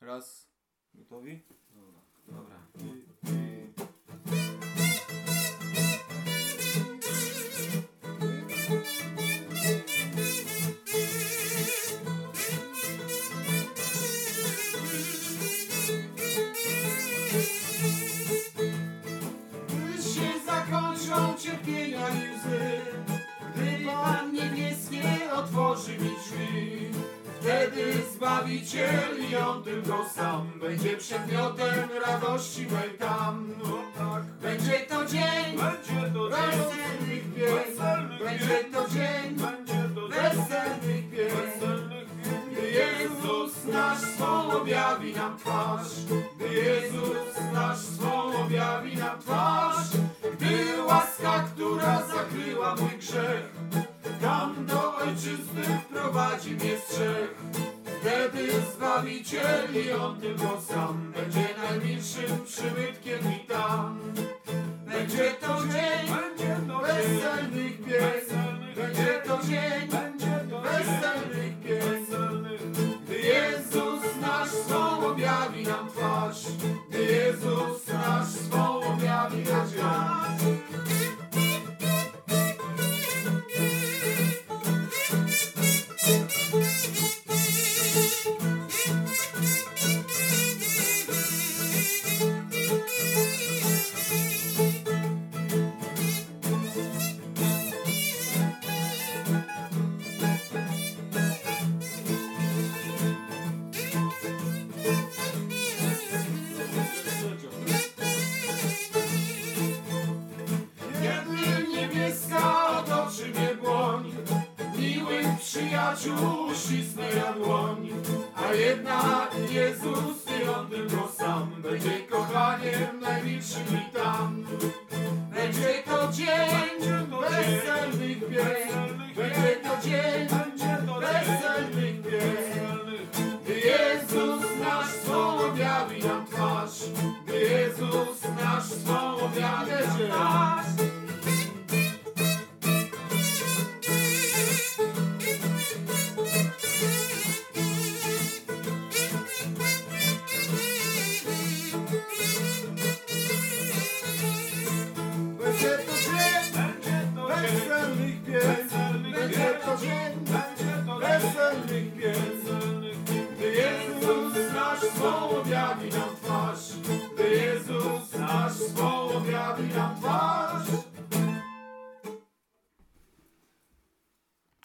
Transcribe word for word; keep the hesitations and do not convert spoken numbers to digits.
Raz. Gotowi? Dobra. Dobra. Gdy się zakończą cierpienia i łzy, gdy Pan niebieskie otworzy mi drzwi, wtedy Zbawiciel i On tylko sam będzie przedmiotem radości mej tam. No tak. Będzie to dzień Będzie to weselnych pieśń, będzie to dzień Będzie to weselnych pieśń, weselnych gdy Jezus nasz swą objawi nam twarz, gdy Jezus nasz swą objawi nam twarz, gdy łaska, która zakryła mój grzech, tam do ojczyzny wprowadzi mnie z trzech. Wtedy Zbawiciel i On tylko sam będzie najmilszym przybytkiem i tam. Będzie to dzień Będzie to weselnych pieśń, będzie to dzień Będzie to weselnych pieśń, weselnych. gdy Jezus nasz swą objawi nam twarz, gdy Jezus nasz swą objawi nam twarz. Kiedy niebieska otoczy mnie dłoń, miłych przyjaciół ścisnę ja dłoń, a jednak Jezus i On tylko sam będzie kochaniem najmilszym i tam. Będzie to dzień weselnych pieśń, będzie to dzień